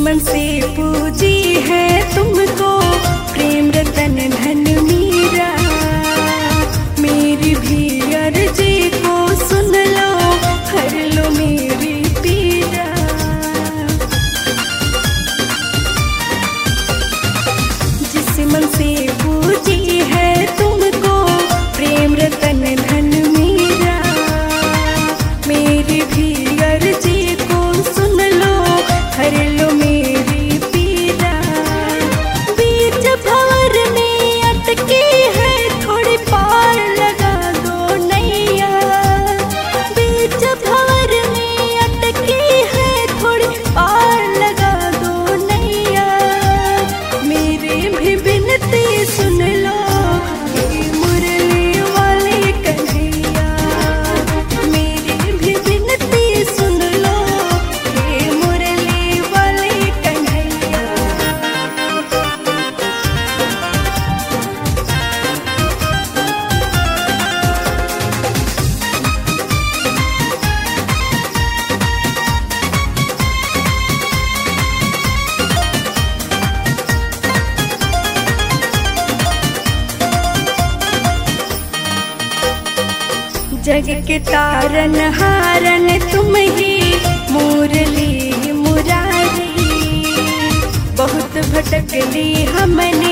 मन से पूजी है तुमको प्रेम रतन धन मीरा। मेरी भी अर्जी को सुन लो, हर लो मेरी पीड़ा। जिस मन से पूजी है तुमको प्रेम रतन धन मीरा। मेरी भी अर्जी को सुन लो, हर लो मेरी पीड़ा। बीच भंवर में अटकी है थोड़ी पार लगा दो नैया। बीच भंवर में अटकी है थोड़ी पार लगा दो नैया। मेरी भी विनती सुन लो, ये मुरली वाले कन्हैया। मेरी भी विनती सुन लो, ये मुरली वाले कन्हैया। जग के तारन हारन तुम ही मुरली मुरारी। बहुत भटकली हमने